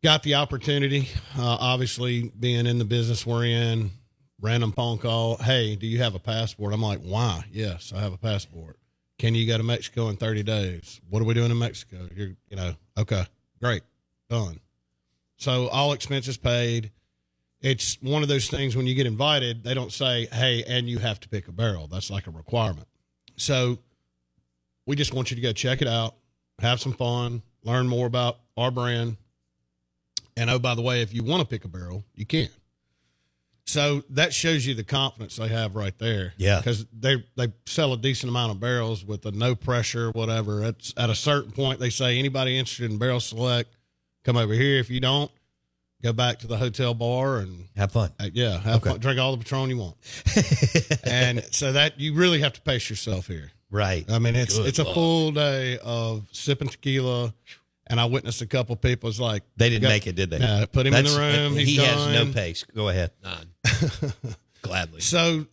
got the opportunity, obviously being in the business we're in, random phone call. Hey, do you have a passport? I'm like, why? Yes, I have a passport. Can you go to Mexico in 30 days? What are we doing in Mexico? Okay, great. Done. So all expenses paid. It's one of those things when you get invited, they don't say, hey, and you have to pick a barrel. That's like a requirement. So we just want you to go check it out, have some fun, learn more about our brand. And oh, by the way, if you want to pick a barrel, you can. So that shows you the confidence they have right there. Yeah. Because they sell a decent amount of barrels with a no pressure, whatever. It's at a certain point, they say, anybody interested in Barrel Select, come over here. If you don't, go back to the hotel bar and have fun. Have fun. Drink all the Patron you want. And so that you really have to pace yourself here. Right. I mean, it's a full day of sipping tequila. And I witnessed a couple people. It's like they didn't make it, did they? Put him in the room. He has no pace. Go ahead. None. Gladly. So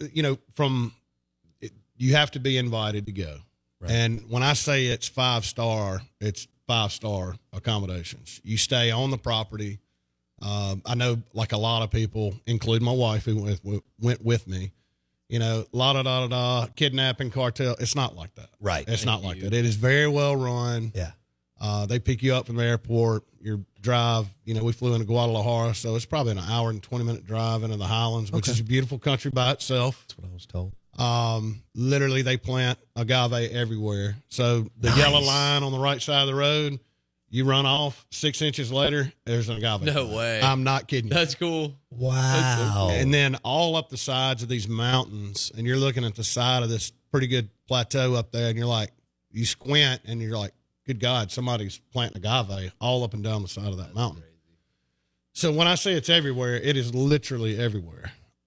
you have to be invited to go. Right. And when I say it's 5-star, it's 5-star accommodations. You stay on the property. I know, like a lot of people, including my wife, who went with me. Kidnapping, cartel. It's not like that. Right. It's not like that. It is very well run. Yeah. They pick you up from the airport, your drive, we flew into Guadalajara, so it's probably an hour and 20-minute drive into the Highlands, which is a beautiful country by itself. That's what I was told. Literally, they plant agave everywhere. So the yellow line on the right side of the road, you run off 6 inches later, there's an agave. No way. I'm not kidding you. That's cool. Wow. That's so cool. And then all up the sides of these mountains, and you're looking at the side of this pretty good plateau up there, and you're like, you squint, and you're like, good God, somebody's planting agave all up and down the side of that mountain. Crazy. So when I say it's everywhere, it is literally everywhere.